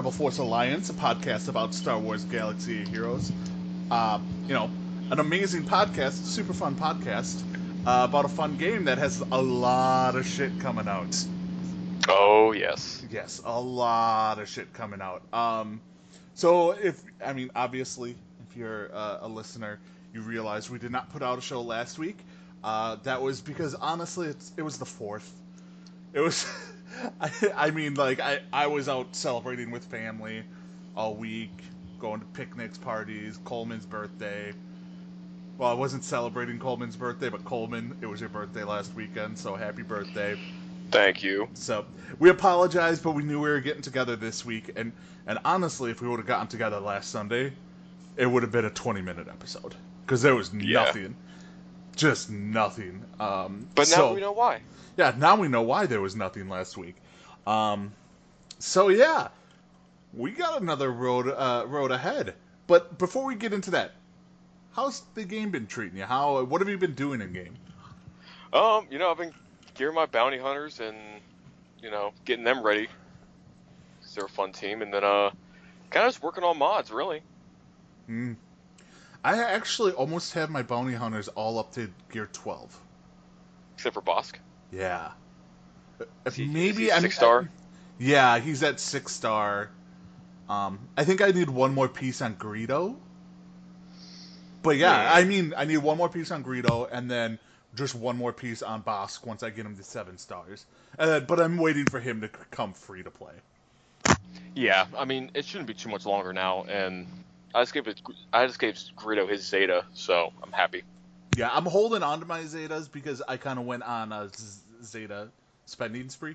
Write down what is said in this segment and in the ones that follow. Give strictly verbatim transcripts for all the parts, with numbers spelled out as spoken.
Rebel Force Alliance, a podcast about Star Wars Galaxy of Heroes. Uh, you know, an amazing podcast, super fun podcast uh, about a fun game that has a lot of shit coming out. Oh, yes. Yes, a lot of shit coming out. Um, so if I mean, obviously, if you're uh, a listener, you realize we did not put out a show last week. Uh, that was because honestly, it's, it was the fourth. It was, I, I mean, like I, I was out celebrating with family all week, going to picnics, parties, Coleman's birthday. Well, I wasn't celebrating Coleman's birthday, but Coleman, it was your birthday last weekend, so happy birthday. Thank you. So we apologize, but we knew we were getting together this week, and and honestly, if we would have gotten together last Sunday, it would have been a twenty minute episode because there was Yeah. nothing, just nothing. Um, But now so, we know why. Yeah, now we know why there was nothing last week. Um, so yeah, we got another road uh, road ahead. But before we get into that, how's the game been treating you? How what have you been doing in game? Um, you know, I've been gearing my bounty hunters and, you know, getting them ready. 'Cause they're a fun team. And then, uh, kind of just working on mods, really. Hmm. I actually almost have my bounty hunters all up to gear twelve. Except for Bosk. Yeah. If he- maybe is he I'm six star? Yeah, he's at six star. Um, I think I need one more piece on Greedo. But yeah, Hmm. I mean, I need one more piece on Greedo, and then just one more piece on Bosk once I get him to seven stars. And then, but I'm waiting for him to come free to play. Yeah, I mean, it shouldn't be too much longer now. And I just gave it, I just gave Greedo his Zeta, so I'm happy. Yeah, I'm holding on to my Zetas because I kind of went on a Z- Zeta spending spree.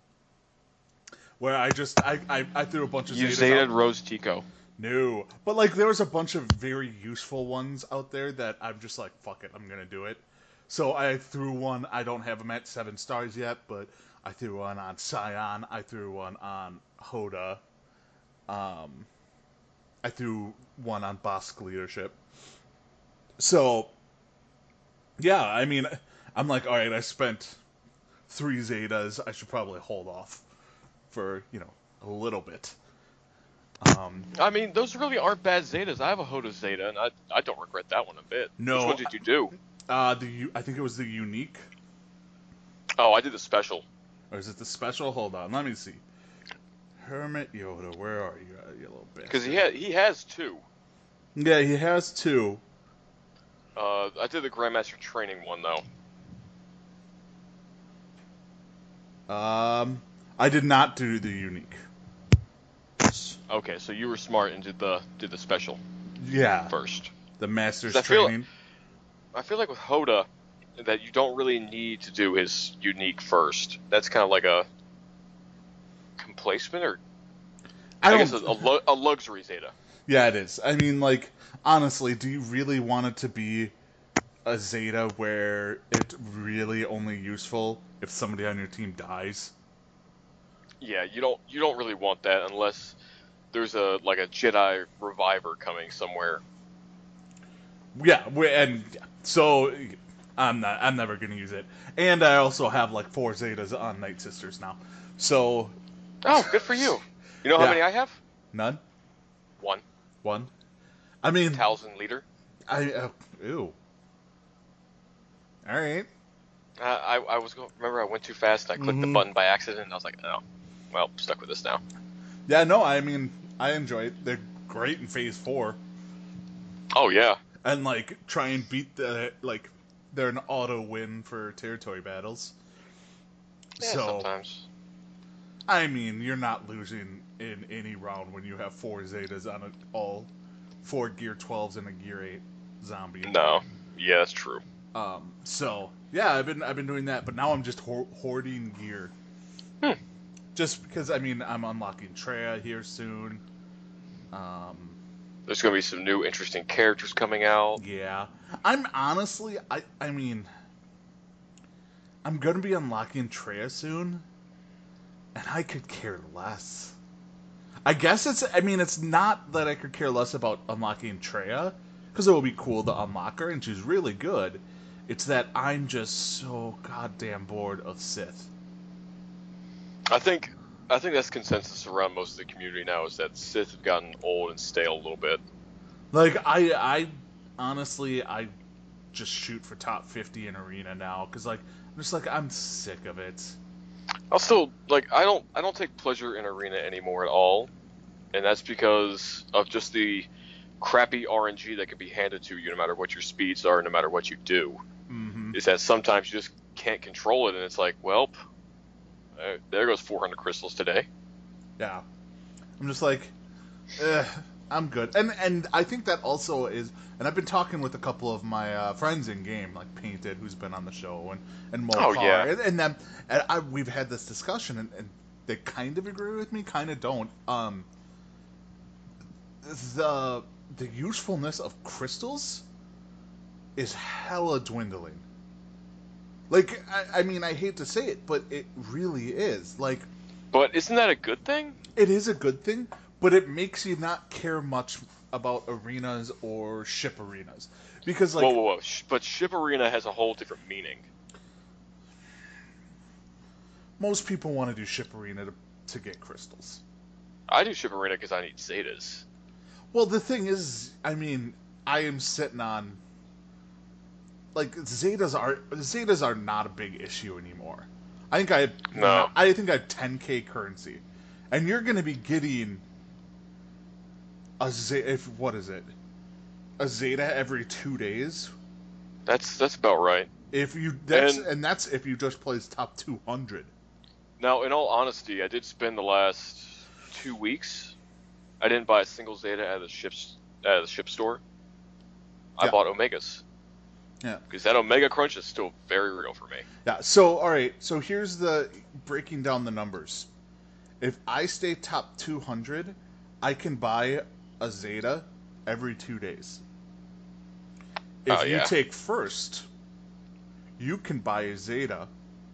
Where I just, I, I, I threw a bunch of You Zetas Zeta out. Rose Tico. No. But, like, there was a bunch of very useful ones out there that I'm just like, fuck it, I'm gonna do it. So I threw one, I don't have them at seven stars yet, but I threw one on Scion, I threw one on Hoda, um, I threw one on Bosk Leadership. So, yeah, I mean, I'm like, alright, I spent three Zetas, I should probably hold off for, you know, a little bit. Um, I mean, those really aren't bad Zetas. I have a Hoda Zeta, and I, I don't regret that one a bit. No. Which one did you do? Uh, the I think it was the unique, Oh, I did the special. or is it the special? Hold on, let me see. Hermit Yoda, where are you, uh, you little bitch? Because he had, he has two. Yeah, he has two. Uh, I did the Grandmaster training one though. Um, I did not do the unique. Okay, so you were smart and did the did the special Yeah, first. the Master's 'Cause I feel- training. I feel like with Hoda, that you don't really need to do his unique first. That's kind of like a complacement, or I I, don't. guess a, a, lu- a luxury Zeta. Yeah, it is. I mean, like, honestly, do you really want it to be a Zeta where it's really only useful if somebody on your team dies? Yeah, you don't you don't really want that unless there's a like a Jedi reviver coming somewhere. Yeah, we- and yeah, so I'm not. I'm never gonna use it. And I also have like four Zetas on Night Sisters now. So Oh, good for you. You know how Yeah. many I have? none, One. one. I mean, Talzin leader. I uh, ew. All right. Uh, I I was going. Remember, I went too fast. And I clicked the Mhm. button by accident. And I was like, oh, well, stuck with this now. Yeah, no. I mean, I enjoy it. They're great in Phase Four, Oh yeah. and like try and beat the like. They're an auto win for territory battles. Yeah, so sometimes. I mean, you're not losing in any round when you have four Zetas on a, all four Gear twelves and a Gear eight zombie. No. Yeah, that's true. Um. So yeah, I've been I've been doing that, but now I'm just ho- hoarding gear. Hmm. Just because I mean I'm unlocking Treya here soon. Um. There's gonna be some new interesting characters coming out. Yeah. I'm honestly I I mean I'm gonna be unlocking Treya soon, and I could care less. I guess it's I mean it's not that I could care less about unlocking Treya, because it will be cool to unlock her and she's really good. It's that I'm just so goddamn bored of Sith. I think I think that's consensus around most of the community now is that Sith have gotten old and stale a little bit. Like I, I honestly, I just shoot for top fifty in arena now because like I'm just like I'm sick of it. I'll still like I don't I don't take pleasure in arena anymore at all, and that's because of just the crappy R N G that can be handed to you no matter what your speeds are, no matter what you do. Mm-hmm. Is that sometimes you just can't control it, and it's like, well, uh, there goes four hundred crystals today. Yeah, I'm just like, eh, I'm good, and and I think that also is, and I've been talking with a couple of my uh, friends in game, like Painted, who's been on the show, and and Mokar, Oh, yeah. and, and them, and I, we've had this discussion, and, and they kind of agree with me, kind of don't. Um, the the usefulness of crystals is hella dwindling. Like, I, I mean, I hate to say it, but it really is. Like, But isn't that a good thing? it is a good thing, but it makes you not care much about arenas or ship arenas. Because, like, whoa, whoa, whoa! Sh- But ship arena has a whole different meaning. most people want to do ship arena to, to get crystals. I do ship arena because I need Zetas. Well, the thing is, I mean, I am sitting on, like, Zetas are Zetas are not a big issue anymore. I think I have, No. I think I have ten K currency, and you're going to be getting a Zeta. If what is it? A Zeta every two days. That's that's about right. If you that's And- and that's if you just plays top two hundred. Now, in all honesty, I did spend the last two weeks. I didn't buy a single Zeta at the ship's at the ship store. I Yeah. bought Omegas. Yeah. Because that Omega crunch is still very real for me. Yeah. So all right. So here's the breaking down the numbers. If I stay top two hundred, I can buy a Zeta every two days. If Oh, you yeah. take first, you can buy a Zeta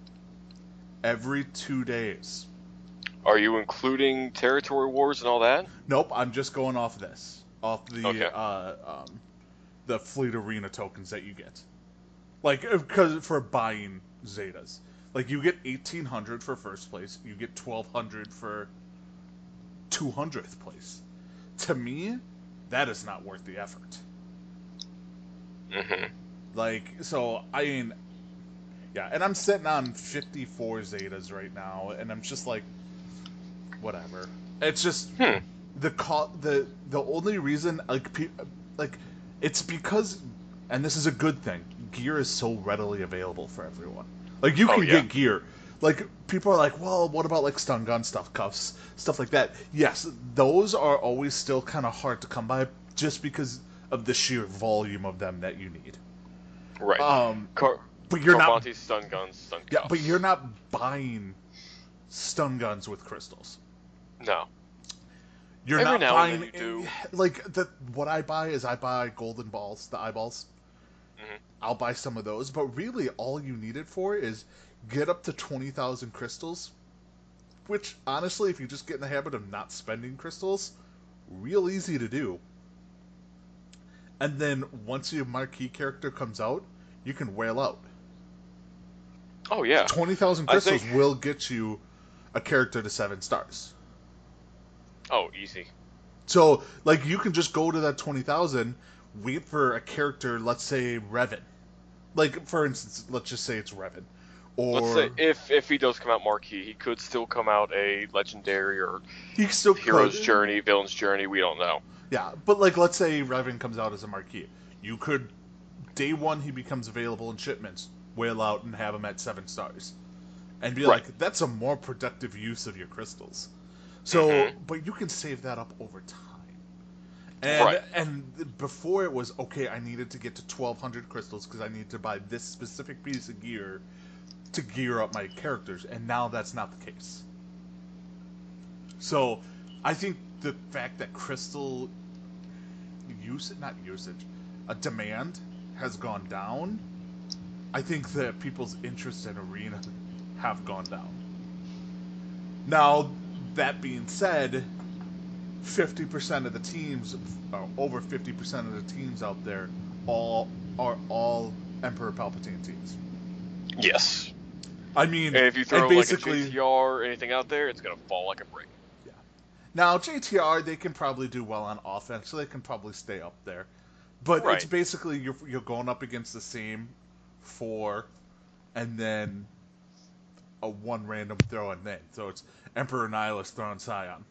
every two days. Are you including territory wars and all that? Nope, I'm just going off this, off the Okay. uh, um, the fleet arena tokens that you get, like because for buying Zetas, like you get eighteen hundred for first place, you get twelve hundred for two hundredth place. To me, that is not worth the effort. Mm-hmm. Like, so I mean, yeah, and I'm sitting on fifty-four Zetas right now, and I'm just like, whatever. It's just Hmm. the co- the the only reason like pe- like it's because, and this is a good thing, gear is so readily available for everyone. Like you Oh, can yeah. get gear. Like people are like, well, what about like stun gun stuff, cuffs, stuff like that? Yes, those are always still kind of hard to come by, just because of the sheer volume of them that you need. Right. Um, Car- but you're not. Carmonte stun guns, stun Yeah, cuffs. but you're not buying stun guns with crystals. No. You're Every not now buying and then you do. like the what I buy is I buy golden balls, the eyeballs. Mhm. I'll buy some of those, but really all you need it for is get up to twenty thousand crystals, which honestly, if you just get in the habit of not spending crystals, real easy to do. And then once your marquee character comes out, you can whale out. Oh, yeah. twenty thousand I crystals think- will get you a character to seven stars. Oh, easy. So, like, you can just go to that twenty thousand, wait for a character, let's say Revan. Like, for instance, let's just say it's Revan. Or Let's say if if he does come out marquee, he could still come out a legendary or he still hero's could. journey, villain's journey. We don't know. Yeah, but, like, let's say Revan comes out as a marquee. You could, day one, he becomes available in shipments, whale out and have him at seven stars. And be Right. like, that's a more productive use of your crystals. So, Mhm. but you can save that up over time. And Right. and before it was, okay, I needed to get to twelve hundred crystals because I need to buy this specific piece of gear to gear up my characters, and now that's not the case. So, I think the fact that crystal use not usage, a demand has gone down. I think that people's interest in arena have gone down. Now, that being said, fifty percent of the teams, or over fifty percent of the teams out there, all are all Emperor Palpatine teams. Yes. I mean, And if you and throw like a basically, J T R or anything out there, it's gonna fall like a brick. yeah. Now J T R, they can probably do well on offense, so they can probably stay up there. But it's Right. basically you're you're going up against the same four, and then a one random throw and then. So it's Emperor Nihilus throwing Scion.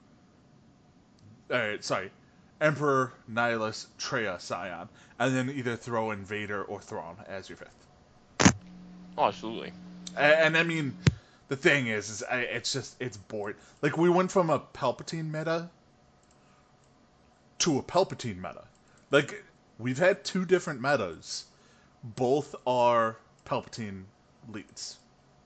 Uh, sorry, Emperor Nihilus Treya Scion, and then either throw in Vader or Thrawn as your fifth. Oh, absolutely. And, and I mean, the thing is, is I, it's just it's boring. Like we went from a Palpatine meta to a Palpatine meta. Like we've had two different metas. Both are Palpatine leads.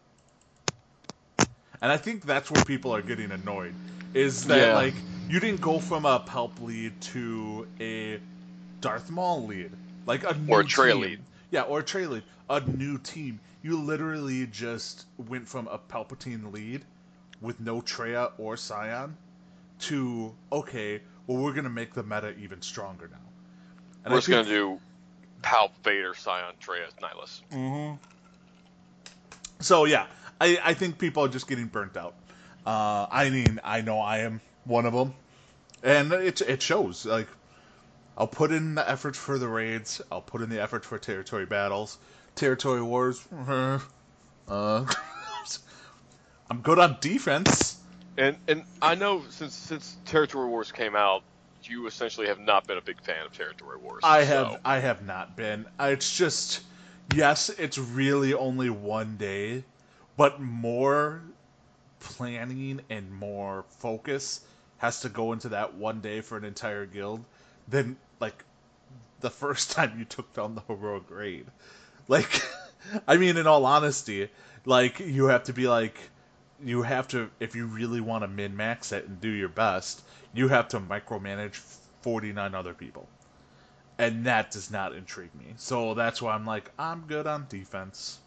And I think that's where people are getting annoyed. Is that, Yeah. like, you didn't go from a Palp lead to a Darth Maul lead. Like, a new Or a Trey team. lead. Yeah, or a Trey lead. A new team. You literally just went from a Palpatine lead with no Treya or Scion to, okay, well, we're going to make the meta even stronger now. And We're I just think, gonna do Palp, Vader, Scion, Treya, Nihilus. Mm-hmm. So yeah, I, I think people are just getting burnt out. Uh, I mean, I know I am one of them, and it it shows. Like, I'll put in the effort for the raids. I'll put in the effort for territory battles, territory wars. Uh, uh, I'm good on defense. And and I know since since Territory Wars came out, you essentially have not been a big fan of Territory Wars. I so. have I have not been. It's just, yes, it's really only one day, but more planning and more focus has to go into that one day for an entire guild than like the first time you took down the heroic raid. Like, I mean, in all honesty, like you have to be like, you have to, if you really want to min max it and do your best, you have to micromanage forty-nine other people. And that does not intrigue me. So that's why I'm like, I'm good on defense.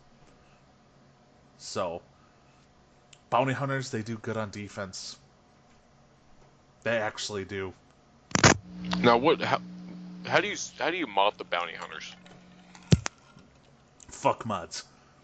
So, bounty hunters, they do good on defense. They actually do. Now what? How, how do you how do you mod the bounty hunters? Fuck mods.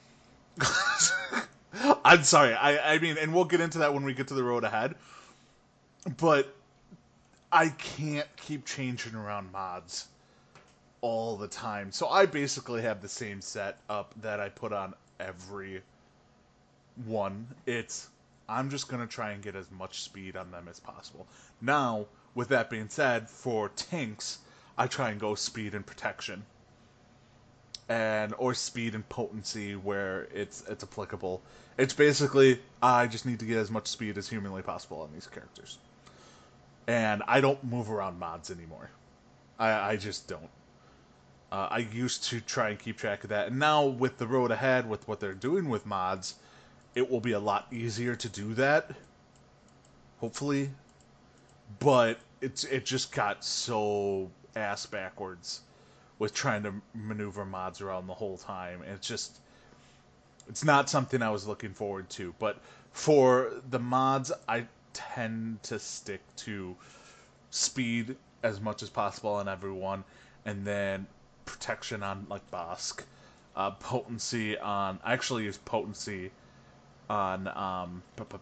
I'm sorry. I, I mean, and we'll get into that when we get to the road ahead. But I can't keep changing around mods all the time. So I basically have the same setup that I put on every one. It's, I'm just going to try and get as much speed on them as possible. Now, with that being said, for tanks, I try and go speed and protection. And or speed and potency where it's it's applicable. It's basically, I just need to get as much speed as humanly possible on these characters. And I don't move around mods anymore. I, I just don't. Uh, I used to try and keep track of that. And now with the road ahead, with what they're doing with mods, it will be a lot easier to do that. Hopefully. But it's it just got so ass backwards with trying to maneuver mods around the whole time. And it's just, it's not something I was looking forward to. But for the mods, I tend to stick to speed as much as possible on everyone, and then protection on like Bosk, uh, potency on. I actually use potency on um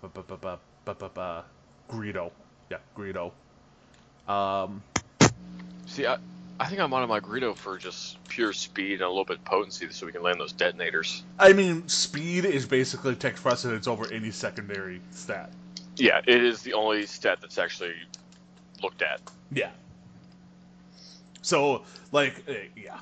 Greedo. Yeah, Greedo. Um, See, I I think I'm on my Greedo for just pure speed and a little bit of potency, so we can land those detonators. I mean, speed is basically takes precedence over any secondary stat. Yeah, it is the only stat that's actually looked at. Yeah. So, like, uh, yeah.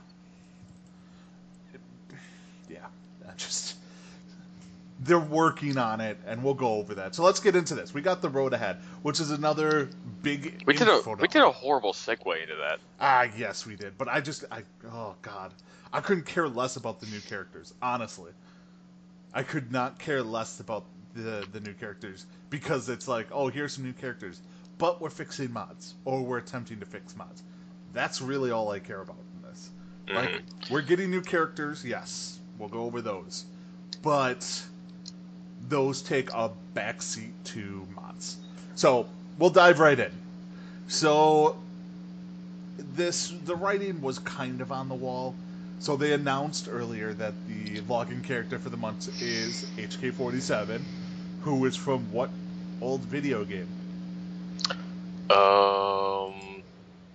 Yeah. I just. They're working on it, and we'll go over that. So let's get into this. We got the road ahead, which is another big. We did a info we did a horrible segue into that. Ah, yes, we did. But I just, I, oh god, I couldn't care less about the new characters. Honestly, I could not care less about the the new characters because it's like, oh, here's some new characters, but we're fixing mods or we're attempting to fix mods. That's really all I care about in this. Mm-hmm. Like, we're getting new characters, yes, we'll go over those, but those take a backseat to mods. So we'll dive right in. So this the writing was kind of on the wall. So they announced earlier that the login character for the month is H K forty-seven, who is from what old video game? Um.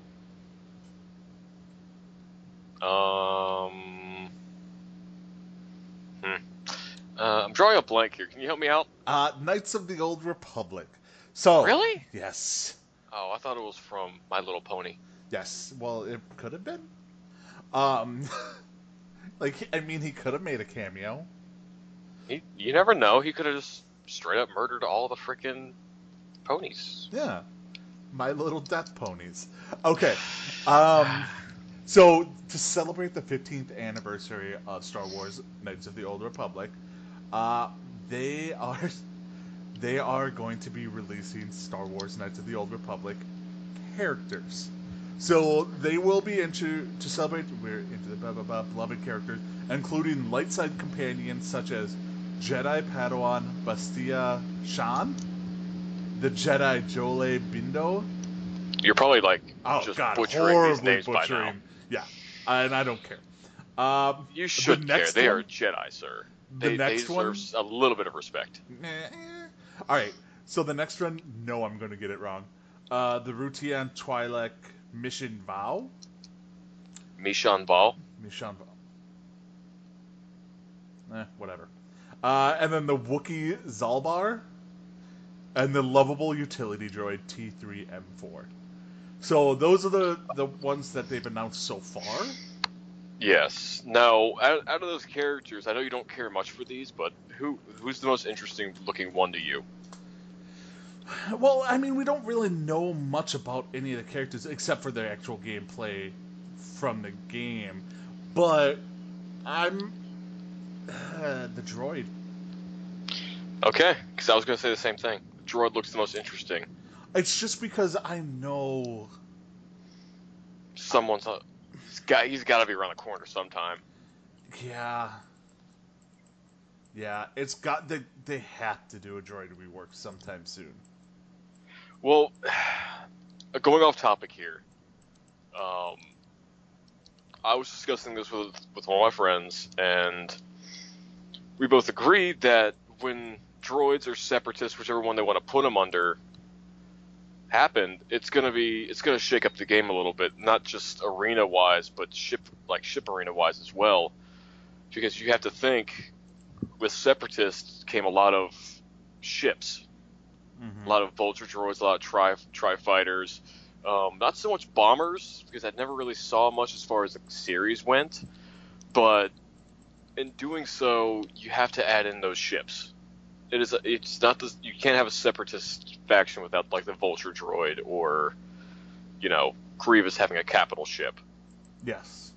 Um. Hmm. Uh, I'm drawing a blank here. Can you help me out? Uh, Knights of the Old Republic. So, Really? yes. Oh, I thought it was from My Little Pony. Yes. Well, it could have been. Um, like, I mean, he could have made a cameo. He, you never know. He could have just straight up murdered all the freaking ponies. Yeah. My Little Death Ponies. Okay. Um, so, to celebrate the fifteenth anniversary of Star Wars Knights of the Old Republic, uh, they are they are going to be releasing Star Wars Knights of the Old Republic characters. So they will be into to celebrate. We're into the blah, blah, blah, beloved characters, including light side companions such as Jedi Padawan Bastia Shan, the Jedi Jole Bindo. You're probably like Oh just God, butchering these horribly names by now. butchering. Yeah, and I don't care. Um, You should the care. next They one, are Jedi, sir. The They, they next one. deserve a little bit of respect. Eh, eh. All right, so the next one, no, I'm going to get it wrong. Uh, the Rutian Twi'lek Mission Vow. Mishan Ball. Mission Vow. Eh, whatever. Uh, and then the Wookiee Zalbar, and the lovable utility droid T three M four. So those are the the ones that they've announced so far. Yes. Now, out, out of those characters, I know you don't care much for these, but who who's the most interesting looking one to you? Well, I mean, we don't really know much about any of the characters except for their actual gameplay from the game. But I'm uh, the droid. Okay, because I was going to say the same thing. Droid looks the most interesting. It's just because I know Someone's a, he's got he's got to be around the corner sometime. Yeah. Yeah, it's got they they have to do a droid rework sometime soon. Well, going off topic here, um, I was discussing this with with one of my friends, and we both agreed that when droids or separatists, whichever one they want to put them under, happened, it's gonna be it's gonna shake up the game a little bit, not just arena wise, but ship like ship arena wise as well, because you have to think with separatists came a lot of ships. Mm-hmm. A lot of vulture droids, a lot of tri tri fighters. Um, not so much bombers because I never really saw much as far as the series went. But in doing so, you have to add in those ships. It is. It's not. The, you can't have a separatist faction without like the vulture droid or, you know, Grievous having a capital ship. Yes.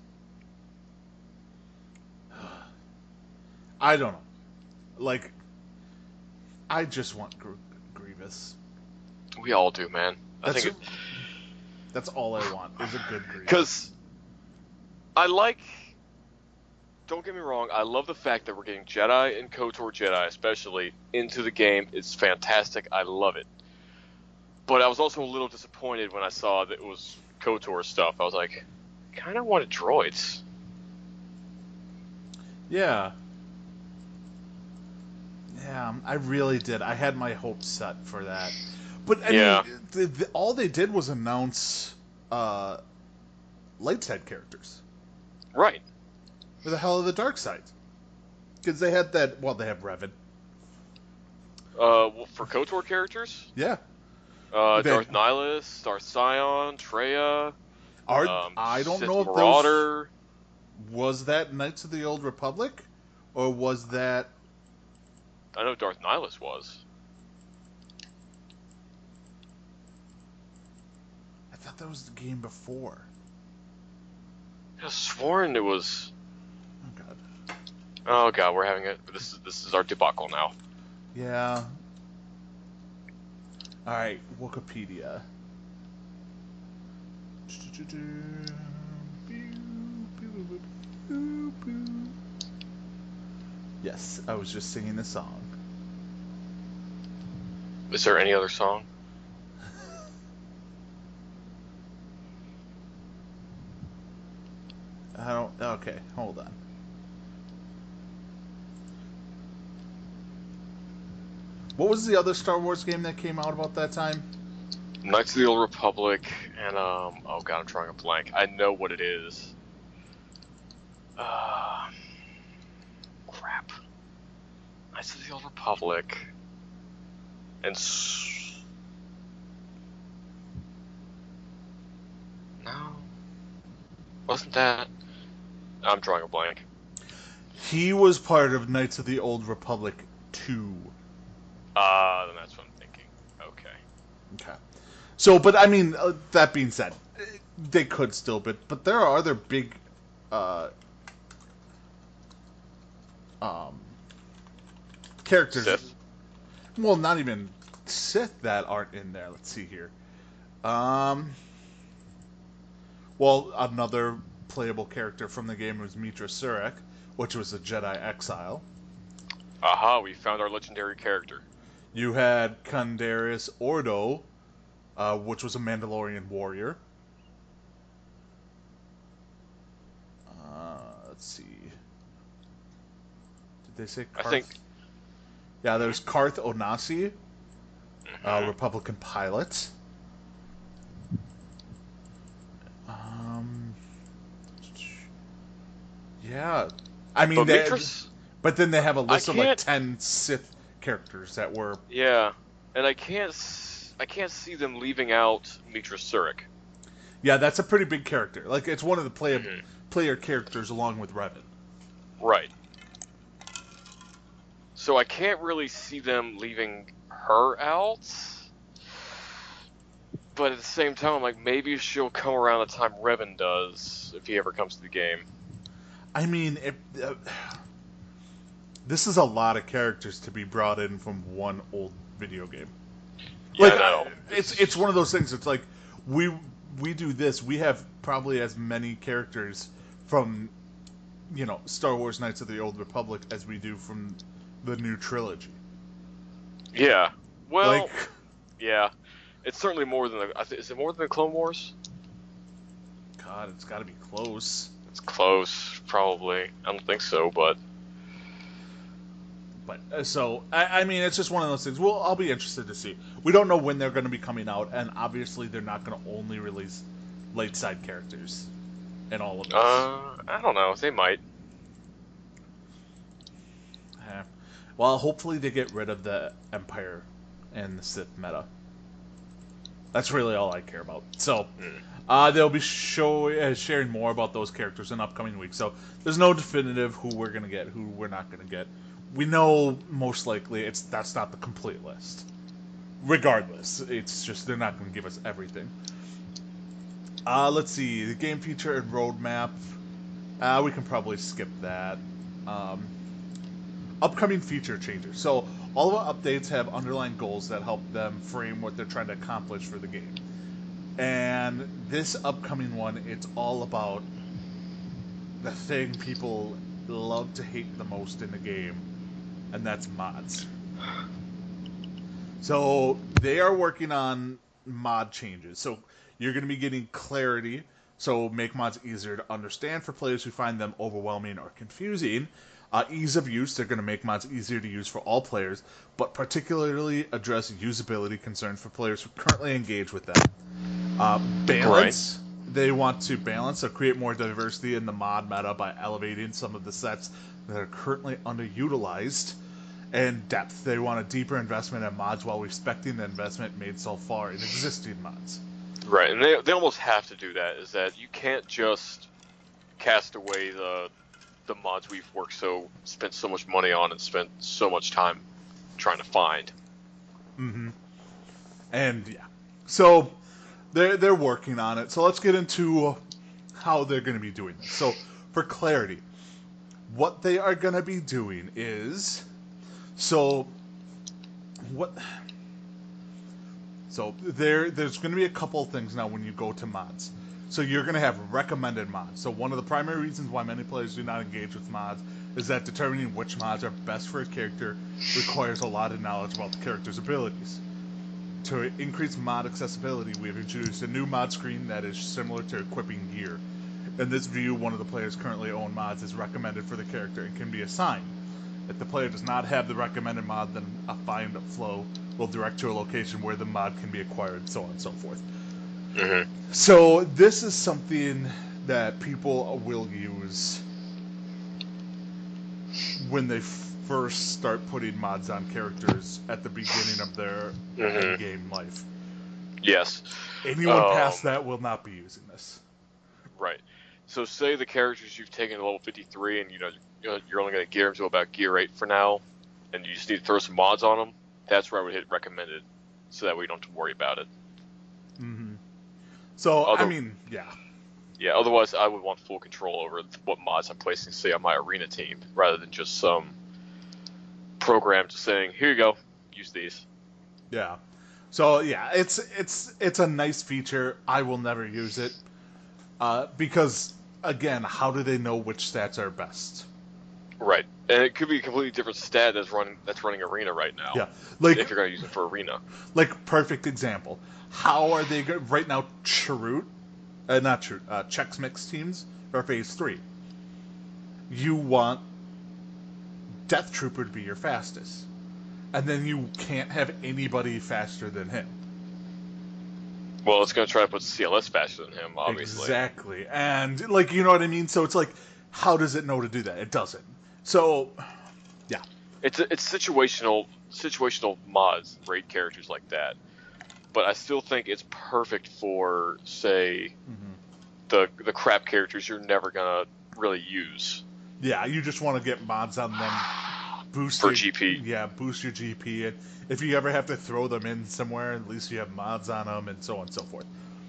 I don't know. Like, I just want Gr- Grievous. We all do, man. I That's think a, that's all I want is a good Grievous. because I like. Don't get me wrong. I love the fact that we're getting Jedi and KOTOR Jedi, especially, into the game. It's fantastic. I love it. But I was also a little disappointed when I saw that it was KOTOR stuff. I was like, I kind of wanted droids. Yeah. Yeah, I really did. I had my hopes set for that. But, I Yeah. mean, the, the, all they did was announce uh, light side characters. Right. Where the hell are the dark sides? Because they had that, well, they have Revan. Uh, well, for KOTOR characters, Yeah. uh, They- Darth Nihilus, Darth Sion, Traya, Are, um, I don't Sith know if those... Marauder. Was that Knights of the Old Republic? Or was that... I know Darth Nihilus was. I thought that was the game before. I was sworn it was. Oh, God. Oh god, we're having it. This is this is our debacle now. Yeah. Alright, Wikipedia. Yes, I was just singing the song. Is there any other song? I don't. Okay, hold on. What was the other Star Wars game that came out about that time? Knights of the Old Republic, and um, oh god, I'm drawing a blank. I know what it is. Uh, crap. Knights of the Old Republic, and s- no, wasn't that? I'm drawing a blank. He was part of Knights of the Old Republic two. Ah, uh, then that's what I'm thinking. Okay. Okay. So, but I mean, uh, that being said, they could still, but but there are other big, uh, um, characters. Sith. Well, not even Sith that aren't in there. Let's see here. Um, well, another playable character from the game was Mitra Surik, which was a Jedi exile. Aha, we found our legendary character. You had Candaris Ordo, uh, which was a Mandalorian warrior. Uh, let's see. Did they say Karth? I think. Yeah, there's Karth Onasi, Mm-hmm. uh, Republican pilot. Um, yeah, I mean, But they, Mitras, but then they have a list I of like can't- ten Sith characters that were. yeah, and I can't, s- I can't see them leaving out Mitra Surik. Yeah, that's a pretty big character. Like, it's one of the play, Mhm. player characters along with Revan. Right. So I can't really see them leaving her out. But at the same time, I'm like, maybe she'll come around the time Revan does, if he ever comes to the game. I mean, if, uh, this is a lot of characters to be brought in from one old video game. Yeah, Like, I know. I- it's it's one of those things. It's like we we do this. We have probably as many characters from, you know, Star Wars Knights of the Old Republic as we do from the new trilogy. Yeah. Well, Like, yeah. It's certainly more than the. I th- is it more than the Clone Wars? God, it's got to be close. It's close, probably. I don't think so, but But uh, so I, I mean, it's just one of those things. Well, I'll be interested to see. We don't know when they're going to be coming out, and obviously they're not going to only release late side characters in all of this. uh, I don't know. They might. Eh. Well, hopefully they get rid of the Empire and the Sith meta. That's really all I care about. So, Mm. uh, they'll be show, uh, sharing more about those characters in upcoming weeks. So, there's no definitive who we're gonna get, who we're not gonna get. We know most likely it's that's not the complete list. Regardless, it's just they're not gonna give us everything. Uh, let's see the game feature and roadmap. Uh, we can probably skip that. Um, upcoming feature changes. So all of the updates have underlying goals that help them frame what they're trying to accomplish for the game. And this upcoming one, it's all about the thing people love to hate the most in the game, and that's mods. So they are working on mod changes. So you're going to be getting clarity, so make mods easier to understand for players who find them overwhelming or confusing. Uh, ease of use, they're going to make mods easier to use for all players, but particularly address usability concerns for players who currently engage with them. Uh, balance, they want to balance or create more diversity in the mod meta by elevating some of the sets that are currently underutilized. And depth, they want a deeper investment in mods while respecting the investment made so far in existing mods. Right, and they they almost have to do that. Is that you can't just cast away the the mods we've worked so spent so much money on and spent so much time trying to find. Mm-hmm. And yeah, so they're they're working on it. So let's get into how they're going to be doing this. So for clarity, what they are going to be doing is so what. So there, there's going to be a couple of things now when you go to mods. So you're going to have recommended mods. So one of the primary reasons why many players do not engage with mods is that determining which mods are best for a character requires a lot of knowledge about the character's abilities. To increase mod accessibility, we have introduced a new mod screen that is similar to equipping gear. In this view, one of the player's currently owned mods is recommended for the character and can be assigned. If the player does not have the recommended mod, then a find flow will direct to a location where the mod can be acquired, so on and so forth. Mm-hmm. So this is something that people will use when they first start putting mods on characters at the beginning of their Mm-hmm. game life. Yes. Anyone Um, past that will not be using this. Right. So say the characters you've taken to level fifty-three, and you know you're only going to gear them to about gear eight for now, and you just need to throw some mods on them. That's where I would hit recommended, so that way you don't have to worry about it. Mm-hmm. So Other, I mean, yeah. Yeah. Otherwise, I would want full control over what mods I'm placing, say, on my arena team, rather than just some program just saying, "Here you go, use these." Yeah. So yeah, it's it's it's a nice feature. I will never use it uh, because again, how do they know which stats are best? Right, and it could be a completely different stat that's running that's running arena right now. Yeah, like if you're going to use it for arena. Like perfect example. How are they go- right now? Chirrut, uh, not Chirrut, uh, Chex Mix teams for phase three. You want Death Trooper to be your fastest, and then you can't have anybody faster than him. Well, it's going to try to put C L S faster than him, obviously. Exactly. And, like, you know what I mean? So it's like, how does it know to do that? It doesn't. So, yeah. It's a, it's situational situational mods, raid characters like that. But I still think it's perfect for, say, Mm-hmm. the the crap characters you're never going to really use. Yeah, you just want to get mods on them. Boost For your, G P. Yeah, boost your G P. And if you ever have to throw them in somewhere, at least you have mods on them, and so on and so forth.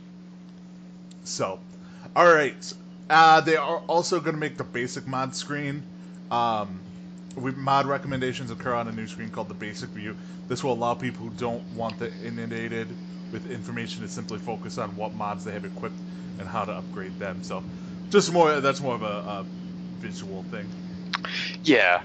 So, alright. Uh, they are also going to make the basic mod screen. Um, we, mod recommendations occur on a new screen called the basic view. This will allow people who don't want the inundated with information to simply focus on what mods they have equipped and how to upgrade them. So, just more, that's more of a, a visual thing. Yeah.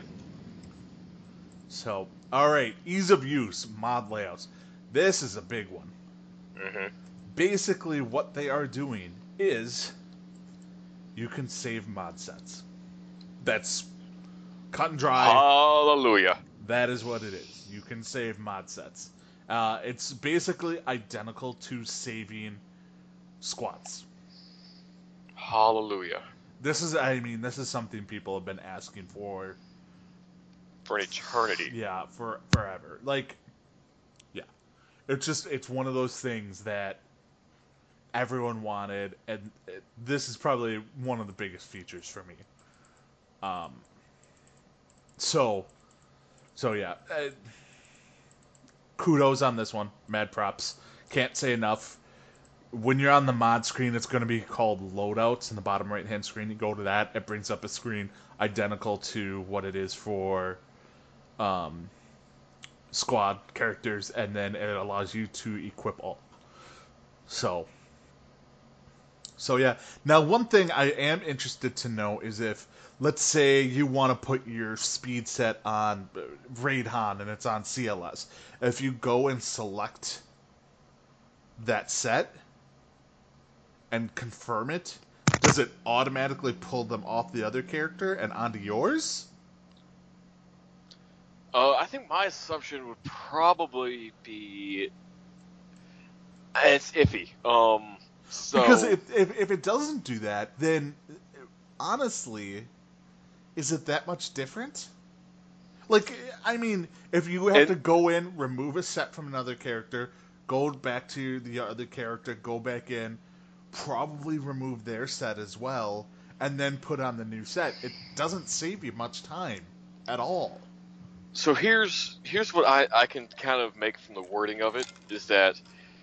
So, alright, ease of use, mod layouts. This is a big one. Mm-hmm. Basically, what they are doing is you can save mod sets. That's cut and dry. Hallelujah. That is what it is. You can save mod sets. Uh, it's basically identical to saving squads. Hallelujah. This is, I mean, this is something people have been asking for. For an eternity. Yeah, for forever. Like, yeah. It's just, it's one of those things that everyone wanted, and it, this is probably one of the biggest features for me. Um, so, so yeah. Uh, kudos on this one. Mad props. Can't say enough. When you're on the mod screen, it's going to be called loadouts in the bottom right hand screen. You go to that, it brings up a screen identical to what it is for um, squad characters, and then it allows you to equip all. So, so yeah. Now, one thing I am interested to know is if, let's say, you want to put your speed set on Raid Han and it's on C L S. If you go and select that set and confirm it, does it automatically pull them off the other character and onto yours? Uh, I think my assumption would probably be it's iffy. Um, so Because if, if if it doesn't do that, then honestly, is it that much different? Like, I mean, if you have it, to go in, remove a set from another character, go back to the other character, go back in, probably remove their set as well, and then put on the new set, it doesn't save you much time at all. So here's here's what I, I can kind of make from the wording of it is that,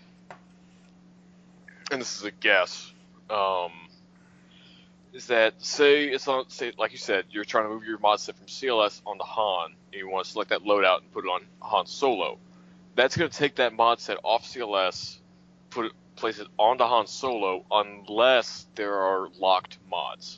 and this is a guess, um, is that say it's on say like you said you're trying to move your mod set from C L S onto Han and you want to select that loadout and put it on Han Solo. That's going to take that mod set off C L S, put it place it onto Han Solo unless there are locked mods.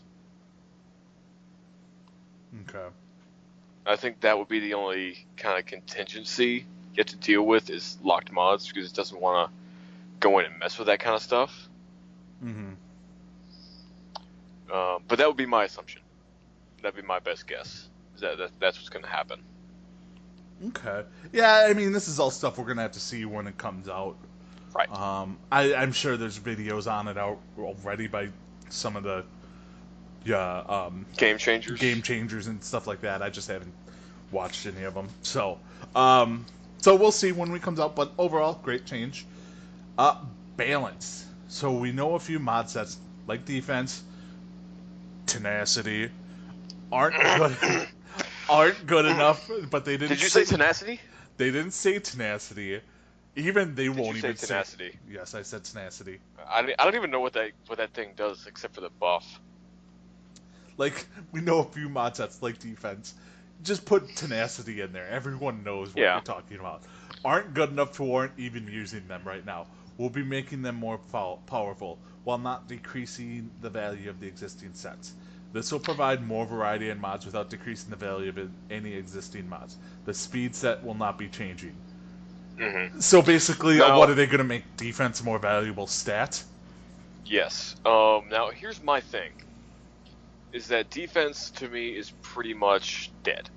Okay. I think that would be the only kind of contingency you have to deal with is locked mods because it doesn't want to go in and mess with that kind of stuff. Mm-hmm. Um, but that would be my assumption. That'd be my best guess. Is that, that that's what's going to happen. Okay. Yeah, I mean, this is all stuff we're going to have to see when it comes out. Right. Um, I, I'm sure there's videos on it out already by some of the yeah um, game changers, game changers and stuff like that. I just haven't watched any of them. So, um, so we'll see when it comes out. But overall, great change. Uh, balance. So we know a few mod sets like defense, tenacity, aren't good. aren't good enough, but they didn't. Did you say, say tenacity? They didn't say tenacity. Even they Did won't you say even tenacity? say. Yes, I said tenacity. I, I don't even know what that what that thing does except for the buff. Like, we know a few mod sets like defense. Just put tenacity in there. Everyone knows what Yeah. you're talking about. Aren't good enough to warrant even using them right now. We'll be making them more pow- powerful while not decreasing the value of the existing sets. This will provide more variety in mods without decreasing the value of any existing mods. The speed set will not be changing. Mm-hmm. So basically, now, what are they going to make defense a more valuable stat? Yes. Um, now, here's my thing. Is that defense, to me, is pretty much dead.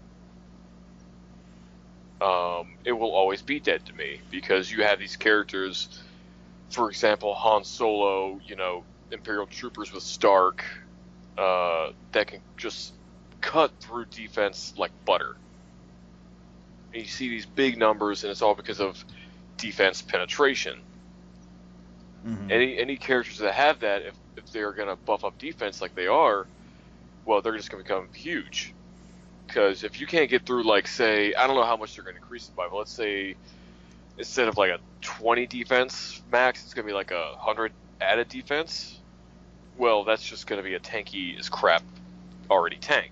Um, it will always be dead to me, because you have these characters, for example, Han Solo, you know, Imperial Troopers with Stark, uh, that can just cut through defense like butter. And you see these big numbers, and it's all because of defense penetration. Mm-hmm. Any any characters that have that, if, if they're going to buff up defense like they are, well, they're just going to become huge. Because if you can't get through, like, say, I don't know how much they're going to increase it by, but let's say instead of like a twenty defense max, it's going to be like a one hundred added defense. Well, that's just going to be a tanky as crap already tank.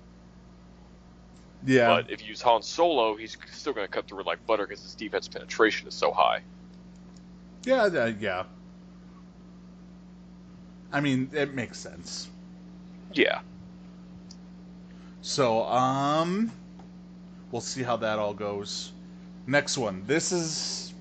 Yeah. But if you use Han Solo, he's still going to cut through it like butter because his defense penetration is so high. Yeah, uh, yeah. I mean, it makes sense. Yeah. So, um, we'll see how that all goes. Next one. This is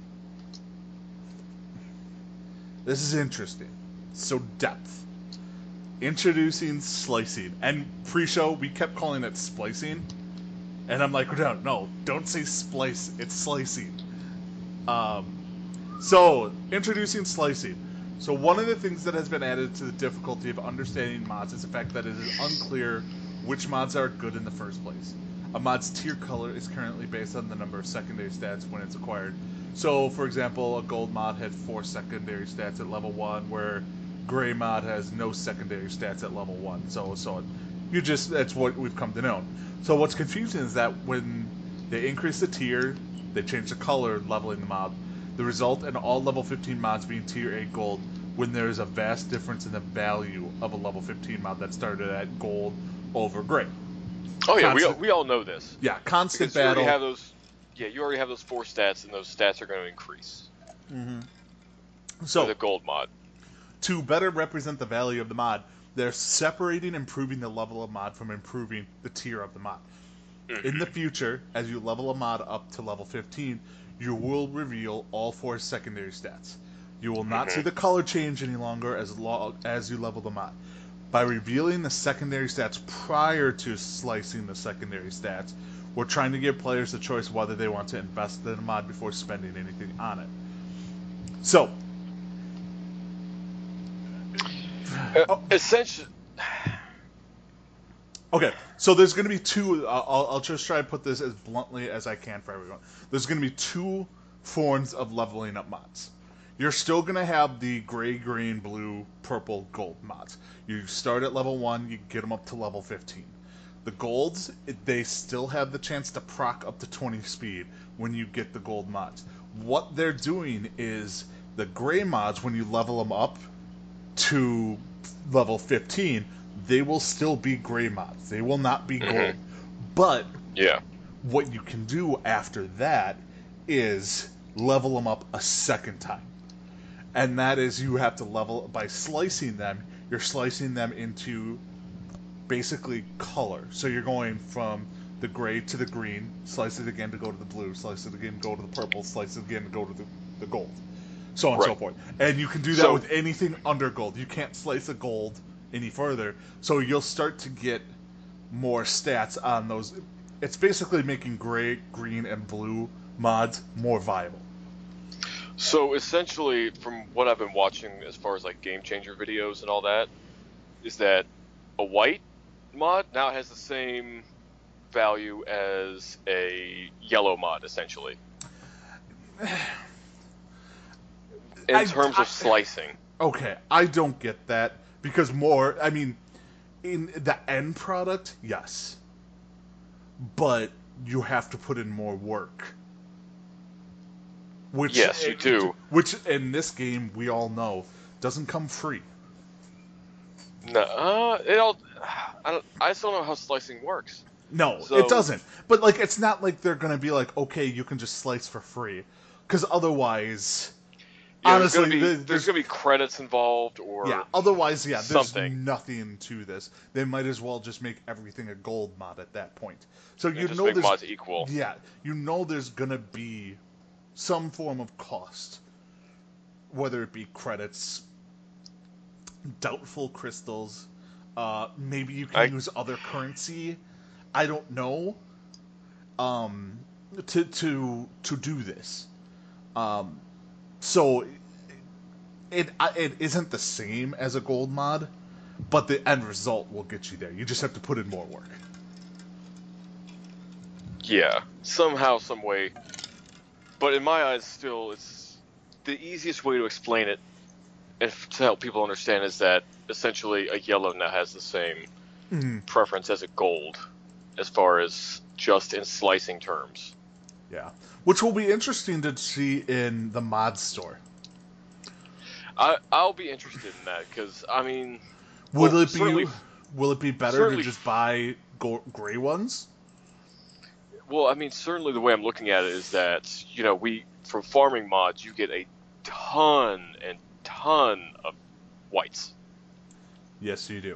this is interesting. So, depth. Introducing slicing. And pre-show, we kept calling it splicing. And I'm like, no, no, don't say splice. It's slicing. Um, so, introducing slicing. So, one of the things that has been added to the difficulty of understanding mods is the fact that it is unclear which mods are good in the first place. A mod's tier color is currently based on the number of secondary stats when it's acquired. So, for example, a gold mod had four secondary stats at level one, where gray mod has no secondary stats at level one. So, so you just that's what we've come to know. So, what's confusing is that when they increase the tier, they change the color, leveling the mod. The result in all level fifteen mods being tier eight gold, when there is a vast difference in the value of a level fifteen mod that started at gold over gray. Oh yeah, constant, we we all know this. Yeah, constant because battle. You already have those, yeah, you already have those four stats, and those stats are going to increase. Mm-hmm. So the gold mod. To better represent the value of the mod, they're separating improving the level of mod from improving the tier of the mod. Mm-hmm. In the future, as you level a mod up to level fifteen, you will reveal all four secondary stats. You will not mm-hmm. see the color change any longer as long as you level the mod. By revealing the secondary stats prior to slicing the secondary stats, we're trying to give players the choice whether they want to invest in a mod before spending anything on it. So, uh, oh. essentially, okay. So there's going to be two. Uh, I'll, I'll just try to put this as bluntly as I can for everyone. There's going to be two forms of leveling up mods. You're still going to have the gray, green, blue, purple, gold mods. You start at level one, you get them up to level fifteen. The golds, they still have the chance to proc up to twenty speed when you get the gold mods. What they're doing is the gray mods, when you level them up to level fifteen, they will still be gray mods. They will not be gold. Mm-hmm. But yeah, what you can do after that is level them up a second time. And that is you have to level, by slicing them, you're slicing them into basically color. So you're going from the gray to the green, slice it again to go to the blue, slice it again to go to the purple, slice it again to go to the, the gold. So on and right. so forth. And you can do that so, with anything under gold. You can't slice a gold any further. So you'll start to get more stats on those. It's basically making gray, green, and blue mods more viable. So essentially, from what I've been watching as far as like game changer videos and all that, is that a white mod now has the same value as a yellow mod, essentially. In I, terms I, of slicing. Okay, I don't get that because more, I mean, in the end product, yes. But you have to put in more work. Which, yes, you do. Which in this game, we all know, doesn't come free. No, uh, it all. I don't. I just don't know how slicing works. No, so, it doesn't. But like, it's not like they're gonna be like, okay, you can just slice for free, because otherwise, yeah, honestly, there's gonna, be, there's, there's gonna be credits involved or yeah. Otherwise, yeah, there's something. nothing to this. They might as well just make everything a gold mod at that point. So you just know make there's mods equal. Yeah, you know there's gonna be some form of cost, whether it be credits, doubtful crystals, uh, maybe you can I, use other currency. I don't know. Um, to to to do this, um, so it it isn't the same as a gold mod, but the end result will get you there. You just have to put in more work. Yeah, somehow, some way. But in my eyes, still, it's the easiest way to explain it, and to help people understand, is that essentially a yellow now has the same mm. preference as a gold, as far as just in slicing terms. Yeah, which will be interesting to see in the mod store. I I'll be interested in that because I mean, will well, it be will it be better to just buy go- gray ones? Well, I mean, certainly the way I'm looking at it is that, you know, we, from farming mods, you get a ton and ton of whites. Yes, you do.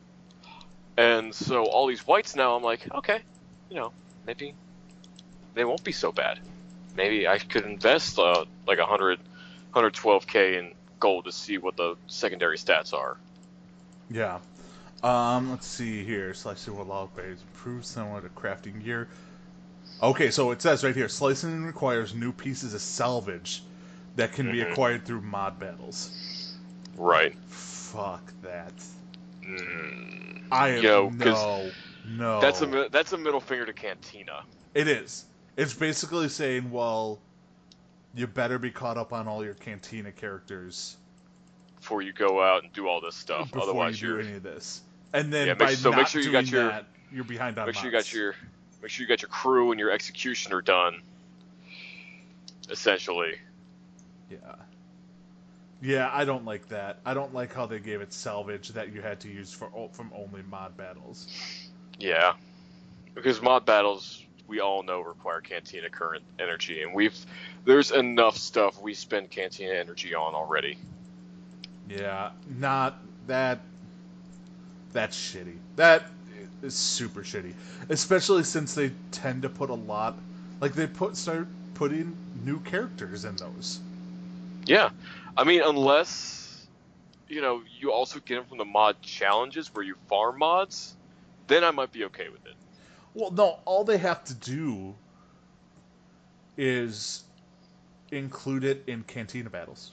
And so all these whites now, I'm like, okay, you know, maybe they won't be so bad. Maybe I could invest uh, like one hundred, one twelve K in gold to see what the secondary stats are. Yeah. Um, let's see here. Slicing with log upgrades improves similar to crafting gear. Okay, so it says right here, slicing requires new pieces of salvage that can mm-hmm. be acquired through mod battles. Right. Fuck that. Mm. I am, you know, no, no. That's a, that's a middle finger to Cantina. It is. It's basically saying, well, you better be caught up on all your Cantina characters before you go out and do all this stuff. Before Otherwise, you do you're any of this. And then yeah, by make, so not make sure you doing got your, that, you're behind on Make mods. sure you got your make sure you got your crew and your executioner done. Essentially. Yeah. Yeah, I don't like that. I don't like how they gave it salvage that you had to use for from only mod battles. Yeah. Because mod battles, we all know, require Cantina current energy, and we've there's enough stuff we spend Cantina energy on already. Yeah, not that. That's shitty. That is super shitty, especially since they tend to put a lot, like they put start putting new characters in those. Yeah, I mean, unless you know you also get them from the mod challenges where you farm mods, then I might be okay with it. Well, no, all they have to do is include it in Cantina battles.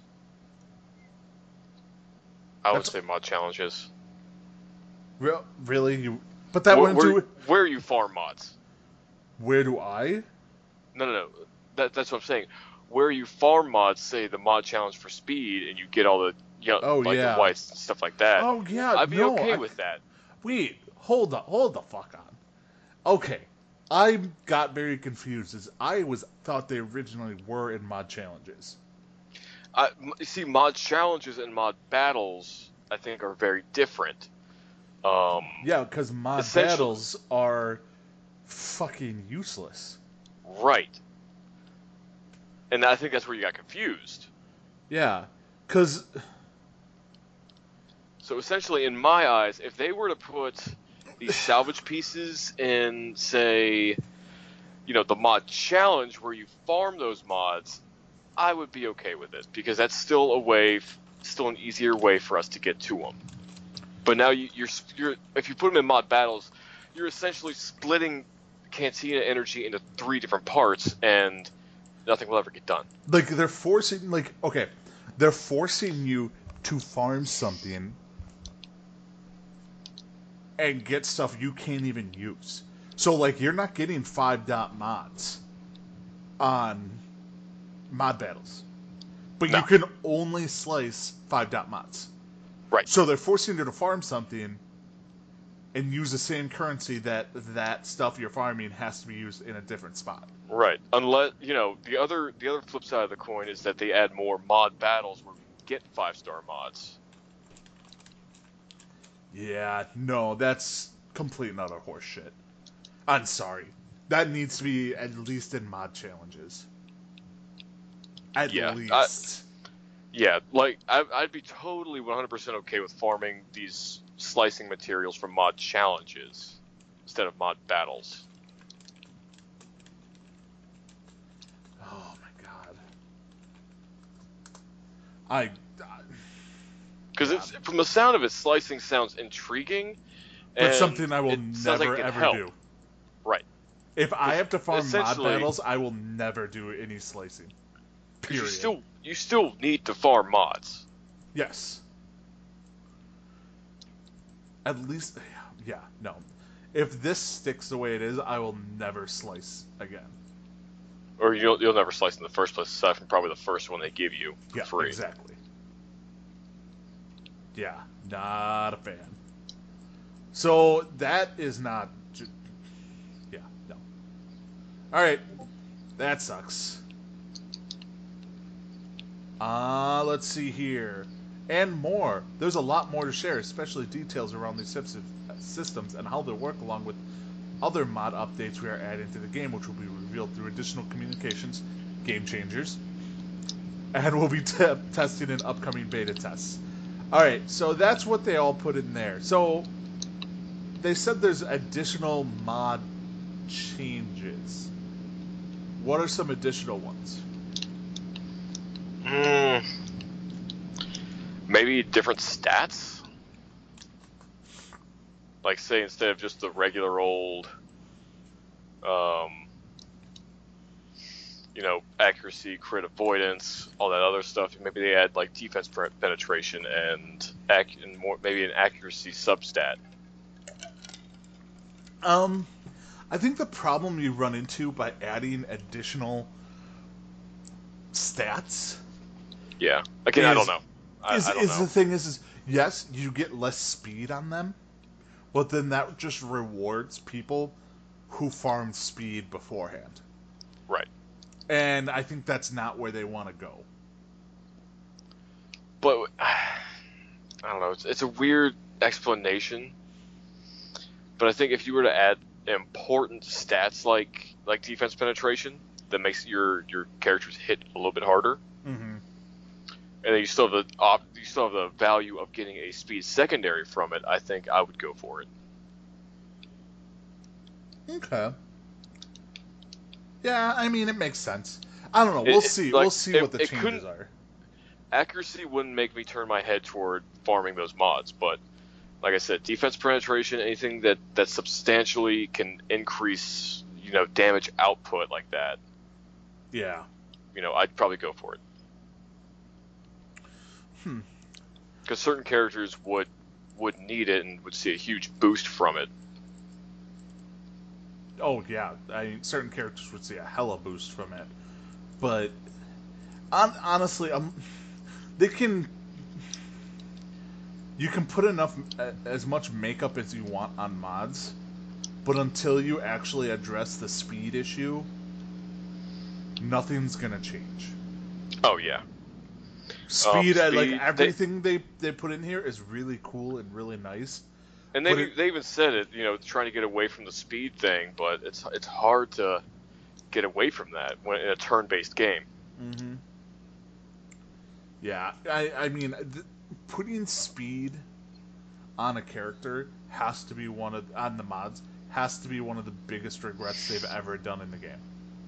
I would That's... say mod challenges. Real, really? You? But that where, wouldn't where, do it. Where you farm mods? Where do I? No, no, no. That, that's what I'm saying. Where you farm mods, say the mod challenge for speed, and you get all the you know, oh, like yeah. the whites and stuff like that. Oh yeah, I'd be no, okay I... with that. Wait, hold on, hold the fuck on. Okay, I got very confused as I was thought they originally were in mod challenges. I you see, mod challenges and mod battles, I think, are very different. Um, yeah, because mod battles are fucking useless. Right. And I think that's where you got confused. Yeah, because... So essentially, in my eyes, if they were to put these salvage pieces in, say, you know, the mod challenge where you farm those mods, I would be okay with it, because that's still a way, still an easier way for us to get to them. But now you, you're you're if you put them in mod battles, you're essentially splitting Cantina energy into three different parts, and nothing will ever get done. Like, they're forcing, like, okay, they're forcing you to farm something and get stuff you can't even use. So, like, you're not getting five dot mods on mod battles. But No. you can only slice five dot mods. Right. So they're forcing you to farm something and use the same currency that that stuff you're farming has to be used in a different spot. Right. Unless, you know, the other the other flip side of the coin is that they add more mod battles where you get five-star mods. Yeah, no, that's complete and utter horse shit. I'm sorry. That needs to be at least in mod challenges. At Yeah, least. I, yeah, like, I, I'd be totally one hundred percent okay with farming these slicing materials from mod challenges instead of mod battles. Oh my god. I... Because it's from the sound of it, slicing sounds intriguing. But and something I will it sounds never like it can ever help. do. Right. If I have to farm mod Essentially- battles, I will never do any slicing. Because you Period. still you still need to farm mods. Yes. At least, yeah, no. If this sticks the way it is, I will never slice again. Or you'll you'll never slice in the first place, aside from probably the first one they give you for Yeah, free. exactly. Yeah, not a fan. So that is not. Ju- yeah, no. All right, that sucks. Uh, let's see here. And more. There's a lot more to share, especially details around these systems and how they work, along with other mod updates we are adding to the game, which will be revealed through additional communications, game changers, and we'll be te- testing in upcoming beta tests. Alright, so that's what they all put in there. So, they said there's additional mod changes. What are some additional ones? Mm, maybe different stats? Like, say, instead of just the regular old, um, you know, accuracy, crit avoidance, all that other stuff, maybe they add, like, defense penetration and, ac- and more, maybe an accuracy substat. Um, I think the problem you run into by adding additional stats Yeah. Again, Is- I don't know. I, is, I don't is know. the thing is, is, yes, you get less speed on them, but then that just rewards people who farmed speed beforehand. Right. And I think that's not where they want to go. But I don't know. It's, it's a weird explanation. But I think if you were to add important stats like like defense penetration, that makes your your characters hit a little bit harder, Mm-hmm. and then you still have the op, you still have the value of getting a speed secondary from it. I think I would go for it. Okay. Yeah, I mean, it makes sense. I don't know. It- We'll it- see. like, we'll see it- what the it changes couldn't- are. Accuracy wouldn't make me turn my head toward farming those mods, but like I said, defense penetration, anything that, that substantially can increase, you know, damage output like that, Yeah. you know, I'd probably go for it. Hmm. Because certain characters would would need it and would see a huge boost from it. Oh, yeah. I mean, certain characters would see a hella boost from it. But, on, honestly, um, they can... You can put enough, as much makeup as you want on mods, but until you actually address the speed issue, nothing's gonna change. Oh yeah, Speed, Um, like speed, everything they, they put in here is really cool and really nice. and they But it- they even said it, you know, trying to get away from the speed thing, but it's it's hard to get away from that when in a turn-based game. Mm-hmm. Yeah, I I mean, th- putting speed on a character has to be one of on the mods has to be one of the biggest regrets they've ever done in the game.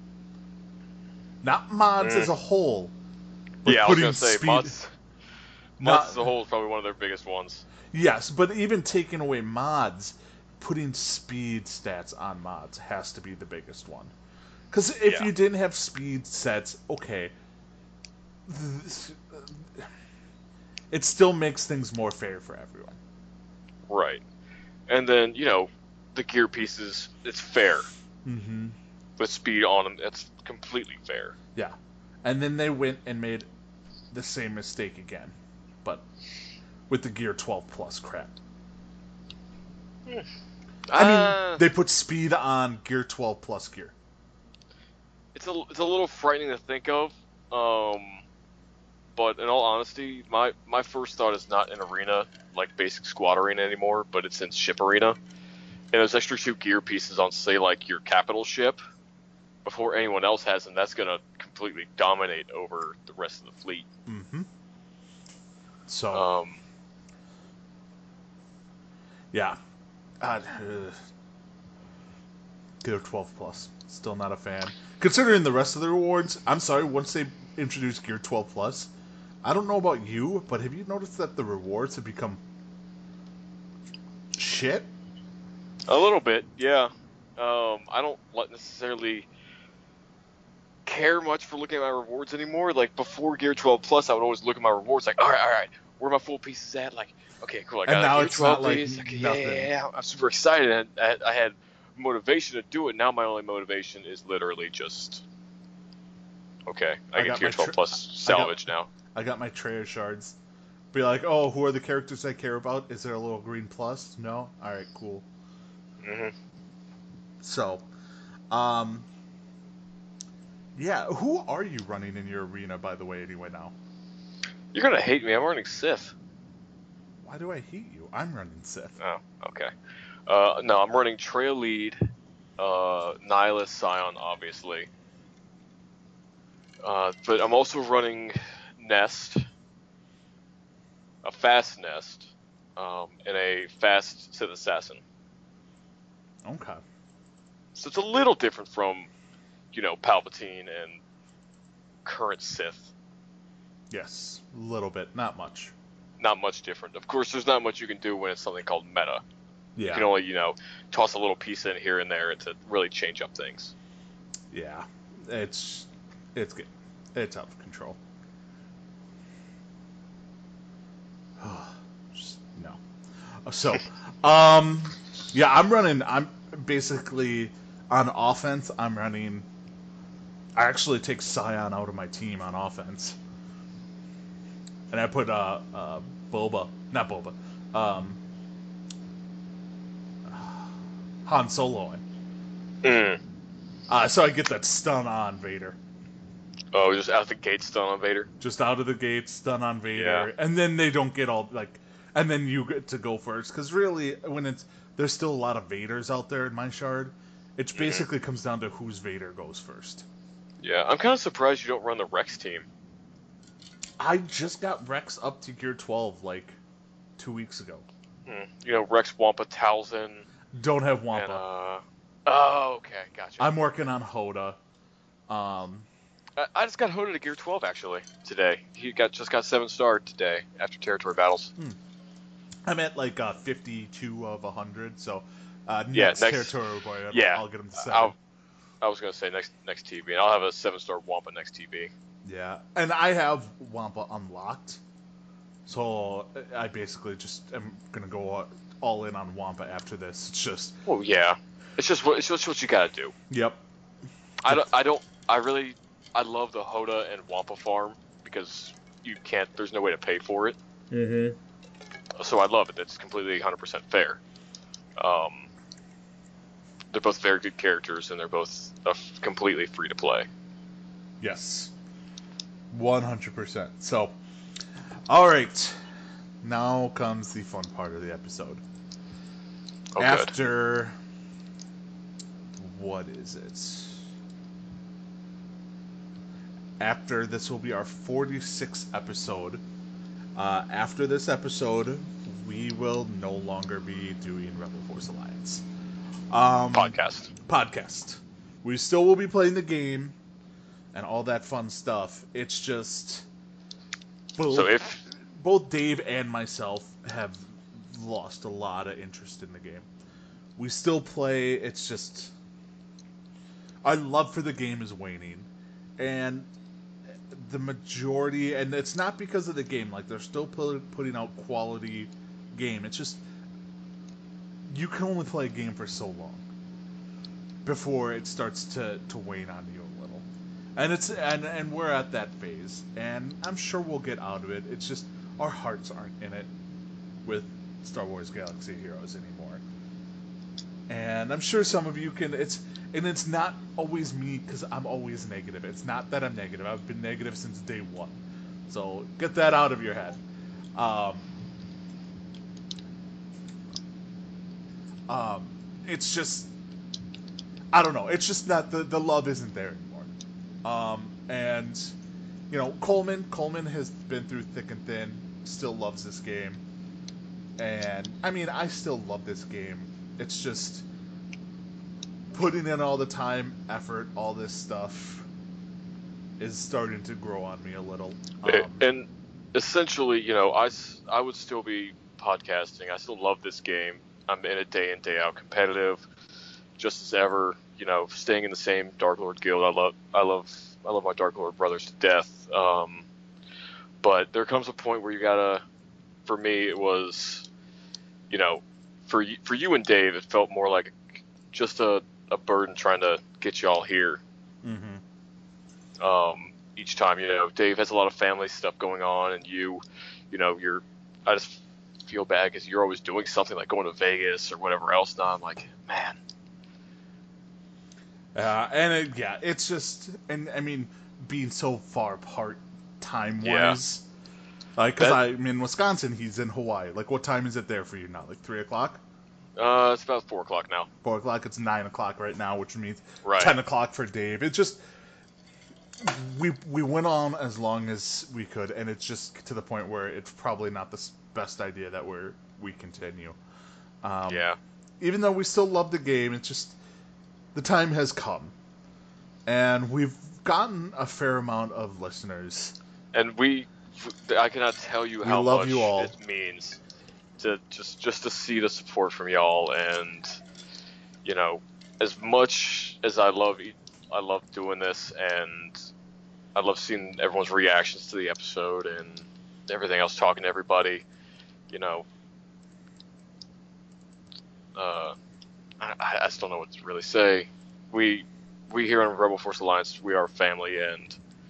Not mods Mm. as a whole. But Yeah, I was putting gonna say speed, mods. Mods Not as a whole is probably one of their biggest ones. yes, but even taking away mods, putting speed stats on mods has to be the biggest one. Because if Yeah. you didn't have speed sets, okay, this, it still makes things more fair for everyone. Right. And then, you know, the gear pieces, it's fair. Mm-hmm. With speed on them, that's completely fair. Yeah. And then they went and made the same mistake again, but with the Gear twelve Plus crap. Uh, I mean, they put speed on Gear twelve Plus gear. It's a, it's a little frightening to think of, um, but in all honesty, my, my first thought is not in arena, like basic squad arena anymore, but it's in ship arena. And there's extra two gear pieces on, say, like your capital ship before anyone else has them. That's going to completely dominate over the rest of the fleet. Mm-hmm. So, Um, yeah. Uh, Gear twelve Plus. Still not a fan. Considering the rest of the rewards, I'm sorry, once they introduced Gear twelve Plus, I don't know about you, but have you noticed that the rewards have become shit? A little bit, yeah. Um, I don't necessarily care much for looking at my rewards anymore. Like before Gear twelve Plus, I would always look at my rewards like, all right, all right, where are my full pieces at? Like, okay, cool, I got And now a Gear it's twelve not like piece. Okay, nothing. yeah, yeah, yeah, I'm super excited. And I, I had motivation to do it. Now my only motivation is literally just, okay, I, I get got Gear my twelve tri- Plus salvage now. I got my treasure shards. Be like, oh, who are the characters I care about? Is there a little green plus? No? Alright, cool. hmm So, um, yeah, who are you running in your arena, by the way, anyway, now? You're gonna hate me. I'm running Sith. Why do I hate you? I'm running Sith. Oh, okay. Uh, no, I'm running Trail Lead, uh, Nihilus, Scion, obviously. Uh, but I'm also running Nest, a fast Nest, um, and a fast Sith Assassin. Okay. So it's a little different from, you know, Palpatine and current Sith. Yes, a little bit, not much. Not much different. Of course, there's not much you can do when it's something called meta. Yeah. You can only, you know, toss a little piece in here and there to really change up things. Yeah, it's it's good. It's out of control. Just, no. So, um, yeah, I'm running. I'm basically on offense. I'm running. I actually take Scion out of my team on offense, and I put uh, uh Boba, not Boba, um, Han Solo in. Mm. Uh, so I get that stun on Vader. Oh, just out the gate stun on Vader? Just out of the gate, stun on Vader. Yeah. And then they don't get all, like, and then you get to go first. Because really, when it's, there's still a lot of Vaders out there in my shard, it Mhm. basically comes down to whose Vader goes first. Yeah, I'm kind of surprised you don't run the Rex team. I just got Rex up to Gear twelve, like, two weeks ago. Mm. You know, Rex, Wampa, Talzin. Don't have Wampa. And, uh... Oh, okay, gotcha. I'm working on Hoda. Um, I, I just got Hoda to Gear twelve, actually, today. He got just got seven star today, after territory battles. hmm. I'm at, like, uh, fifty-two of one hundred, so uh, next, Yeah, next- territory boy, I'll, yeah, I'll get him to seven. I'll, I was going to say next next T V, and I'll have a seven star Wampa next T V. Yeah, and I have Wampa unlocked, so I basically just am gonna go all in on Wampa after this. It's just, Well, yeah. It's just what it's just what you gotta do. yep, I don't, I don't, I really, I love the Hoda and Wampa farm because you can't, there's no way to pay for it. mm-hmm. So I love it. It's completely one hundred percent fair. Um, they're both very good characters, and they're both uh, completely free to play. Yes, one hundred percent. So, all right, now comes the fun part of the episode. Oh, good. After, what is it? After this will be our forty-sixth episode. Uh, after this episode, we will no longer be doing Rebel Force Alliance. Um, Podcast. Podcast. We still will be playing the game and all that fun stuff. It's just... So if both Dave and myself have lost a lot of interest in the game. We still play. It's just our love for the game is waning, and the majority, and it's not because of the game. Like they're still put, putting out quality game. It's just you can only play a game for so long before it starts to, to wane on you a little. And it's and, and we're at that phase, and I'm sure we'll get out of it. It's just our hearts aren't in it with Star Wars Galaxy of Heroes anymore. And I'm sure some of you can. It's and it's not always me because I'm always negative. It's not that I'm negative. I've been negative since day one. So get that out of your head. Um, um, it's just I don't know. It's just that the, the love isn't there anymore. Um, and, you know, Coleman, Coleman has been through thick and thin, still loves this game. And, I mean, I still love this game. It's just putting in all the time, effort, all this stuff is starting to grow on me a little. Um, and essentially, you know, I, I would still be podcasting. I still love this game. I'm in it day in, day out, competitive. Just as ever, you know, staying in the same Dark Lord guild. I love, I love, I love my Dark Lord brothers to death. Um, but there comes a point where you gotta. For me, it was, you know, for you, for you and Dave, it felt more like just a, a burden trying to get you all here. mm-hmm. Um, each time, you know, Dave has a lot of family stuff going on, and you, you know, you're. I just feel bad because you're always doing something like going to Vegas or whatever else. Now I'm like, man. Uh, and it, yeah, it's just, and I mean, being so far apart time Yeah. wise, like, because I'm in Wisconsin, he's in Hawaii. Like, what time is it there for you now? Like three o'clock? Uh, it's about four o'clock now. Four o'clock. It's nine o'clock right now, which means Right. ten o'clock for Dave. It's just we we went on as long as we could, and it's just to the point where it's probably not the best idea that we're we continue. Um, Yeah. Even though we still love the game, it's just the time has come, and we've gotten a fair amount of listeners. And we, I cannot tell you We how love much you all. it means to just just to see the support from y'all. And you know, as much as I love I love doing this, and I love seeing everyone's reactions to the episode and everything else, talking to everybody. You know, uh, I, I just don't know what to really say. We we here in Rebel Force Alliance, we are family, and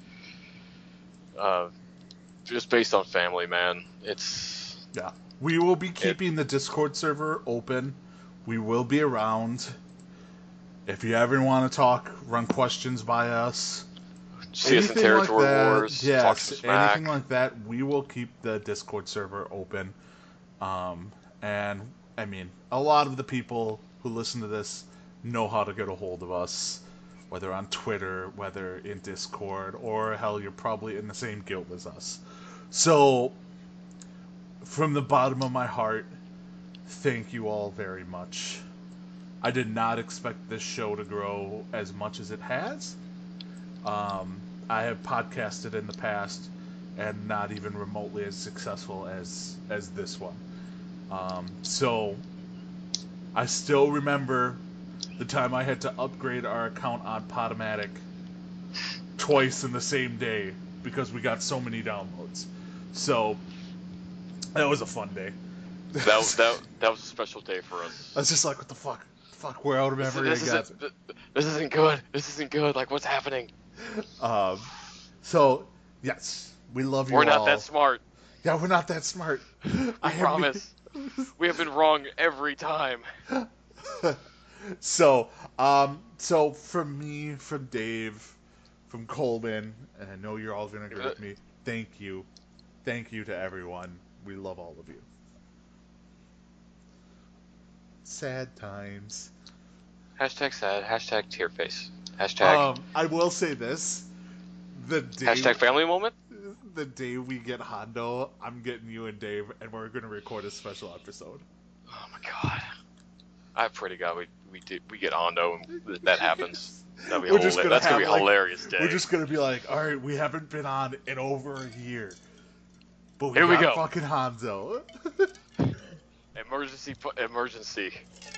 uh, just based on family, man. It's yeah. We will be keeping it, the Discord server open. We will be around. If you ever want to talk, run questions by us. See us in Territory like that, Wars. yes, talk some smack. Anything like that, we will keep the Discord server open. Um, and I mean, a lot of the people who listen to this know how to get a hold of us, whether on Twitter, whether in Discord, or hell, you're probably in the same guild as us. So, from the bottom of my heart, thank you all very much. I did not expect this show to grow as much as it has. Um, I have podcasted in the past, and not even remotely as successful as as this one. Um, so, I still remember the time I had to upgrade our account on Podomatic twice in the same day because we got so many downloads. So, that was a fun day. That was, that, that was a special day for us. I was just like, what the fuck? Fuck, we're out of memory this, this, again. isn't, this isn't good. This isn't good. Like, what's happening? Um, so, yes, we love you We're all. not that smart. Yeah, we're not that smart. I promise. We have been wrong every time. so, um, so from me, from Dave, from Coleman, and I know you're all going to agree with me, thank you. Thank you to everyone. We love all of you. Sad times. Hashtag sad. Hashtag tear face. Hashtag. Um, I will say this. The day Hashtag family moment? The day we get Hondo, I'm getting you and Dave, and we're going to record a special episode. Oh my god. I pray to God we we did, we get Hondo and that happens. That'd be We're hila- just gonna that's gonna have, be a like, hilarious day. We're just going to be like, all right, we haven't been on in over a year. But we Here we got go. fucking Hanzo. Emergency, pu- emergency.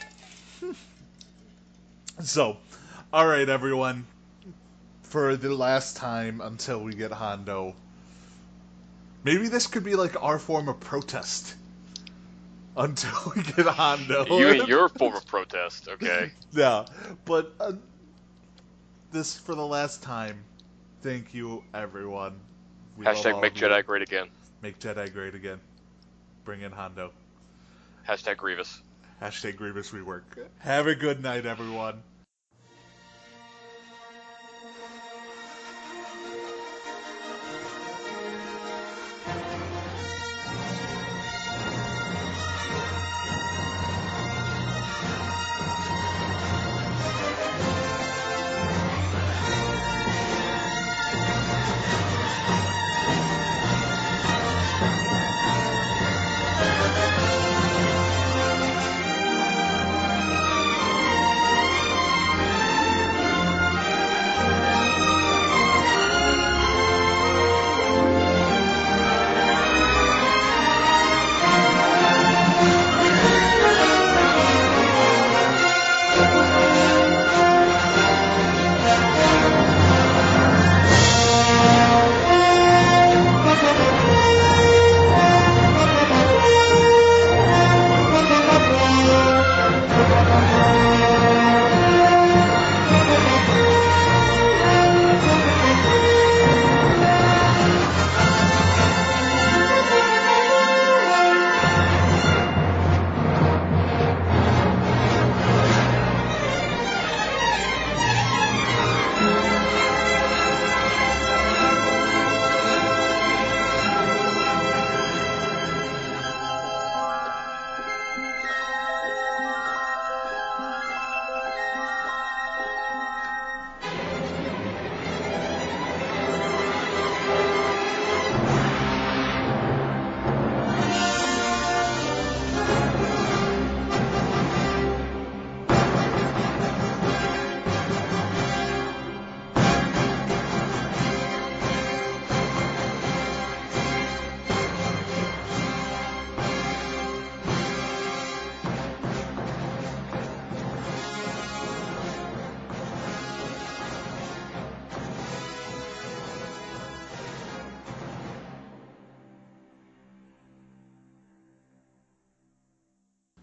So, alright everyone. For the last time until we get Hondo. Maybe this could be like our form of protest. Until we get Hondo. You mean your form of protest, okay? Yeah, but uh, this for the last time. Thank you, everyone. We love all Hashtag make of you. Jedi great again. Make Jedi great again. Bring in Hondo. Hashtag Grievous. Hashtag Grievous rework. Have a good night, everyone.